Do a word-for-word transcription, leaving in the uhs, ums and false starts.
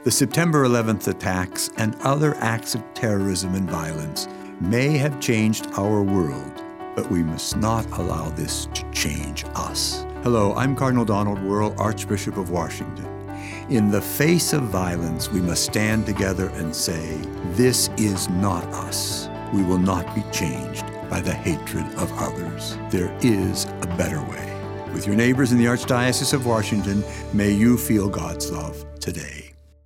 The September eleventh attacks and other acts of terrorism and violence may have changed our world, but we must not allow this to change us. Hello, I'm Cardinal Donald Wuerl, Archbishop of Washington. In the face of violence, we must stand together and say, this is not us. We will not be changed by the hatred of others. There is a better way. With your neighbors in the Archdiocese of Washington, may you feel God's love today.